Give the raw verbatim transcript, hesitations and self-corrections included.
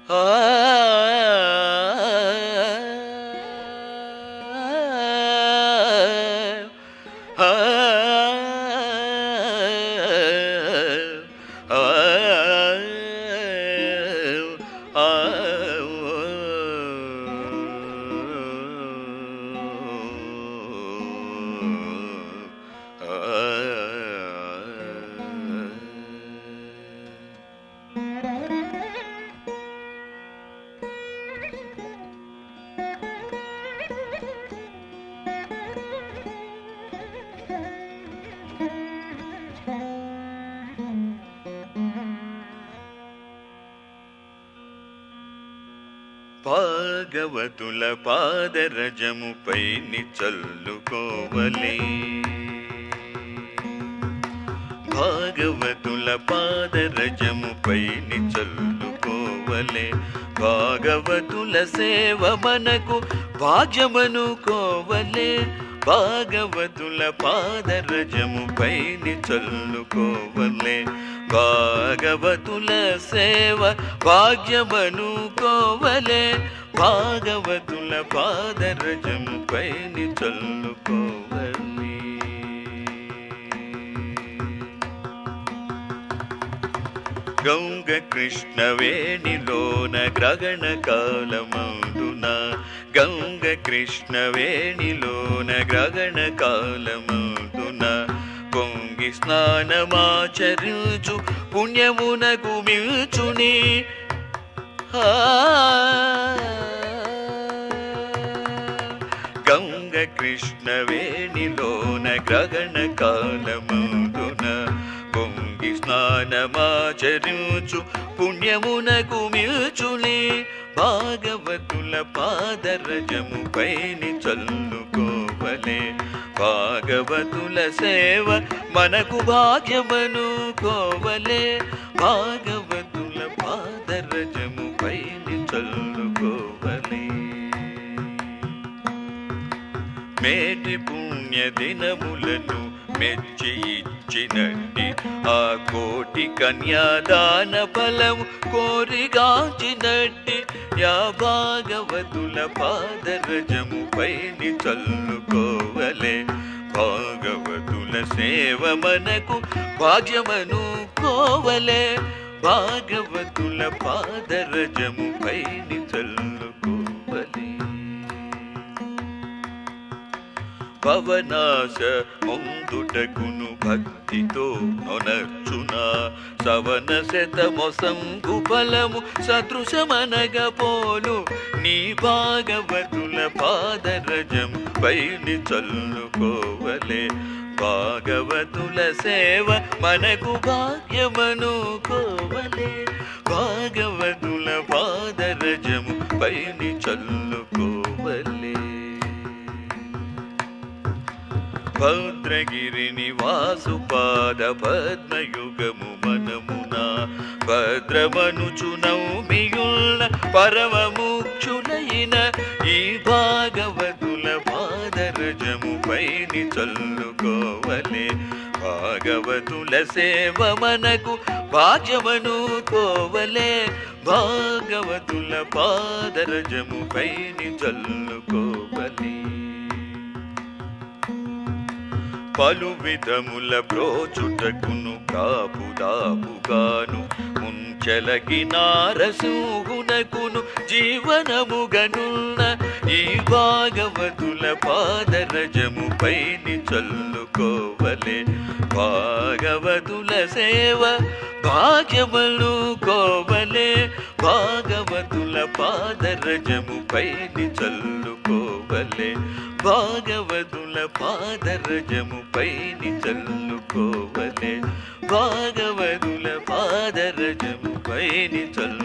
భాగవతుల పాదరజముపై నిచల్లుకోవలే భాగవతుల పాదరజముపై నిచల్లుకోవలే భాగవతుల సేవ మనకు భాగ్యమనుకోవలే భాగవతుల పాదరజముపై నిచల్లుకోవలే భాగవతుల సేవ భాగ్యమనుకోవలే భాగవతుల పాదరజముపై నిచల్లుకోవలే గంగ కృష్ణ వేణిలోన గ్రహణ కాలమందున గంగ కృష్ణ వేణిలోన గ్రహణ కాలమందున పొంగి స్నానమాచరించు పుణ్యమునకు మిల్చుని గంగ కృష్ణ వేణిలోన గ్రహణ కాలమందున పొంగి స్నానమాచరించు పుణ్యమునకు మిల్చుని భాగవతుల పాదరజముపై నిచల్లుకోవలే భాగవతుల సేవ మనకు భాగ్యమనుకోవలే భాగవతుల పాదరజముపై నిచల్లుకోవలే మేటి పుణ్య దినములను మెచ్చి ఇచ్చినట్టి ఆ కోటి కన్యాదాన ఫలము కోరిగాంచినట్టి యా భాగవతుల పాదరజముపై నిచల్లుకోవలే భాగవతుల సేవ మనకు భాగ్యమనుకోవలే భాగవతుల పాదరజముపై నిచల్లుకోవలే పవనాశ ముందుటకును భక్తితో నొనర్చునా సవన శతమొసంగు ఫలము సదృశమనగపోలు నీ భాగవతుల పాదరజం పైని చల్లుకోవలే భాగవతుల సేవ మనకు భాగ్యమనుకోవలే భాగవతుల పాదరజము పైని చల్లుకోవలే భద్రగిరి నివాసు పాద పద్మయుగము మనమున భద్రమనుచు నౌమియుల్న పరమముక్షులైన ఈ భాగవతుల పాదరజముపై నిచల్లుకోవలే భాగవతుల సేవ మనకు భాగ్యమనుకోవలే భాగవతుల పాదరజముపై నిచల్లుకోవలే పలు విధముల బ్రోచుటకును కాపుదాపుగాను ముంచెలకి నారసింహునకును జీవనముగనున్న ఈ భాగవతుల పాదరజముపై నిచల్లుకోవలే భాగవతుల సేవ భాగ్యమనుకోవలే భాగవతుల పాదరజముపై నిచల్లుకోవలే భాగవతుల పాదరజముపై నిచల్లుకోవలే భాగవతుల పాదరజముపై నిచల్లు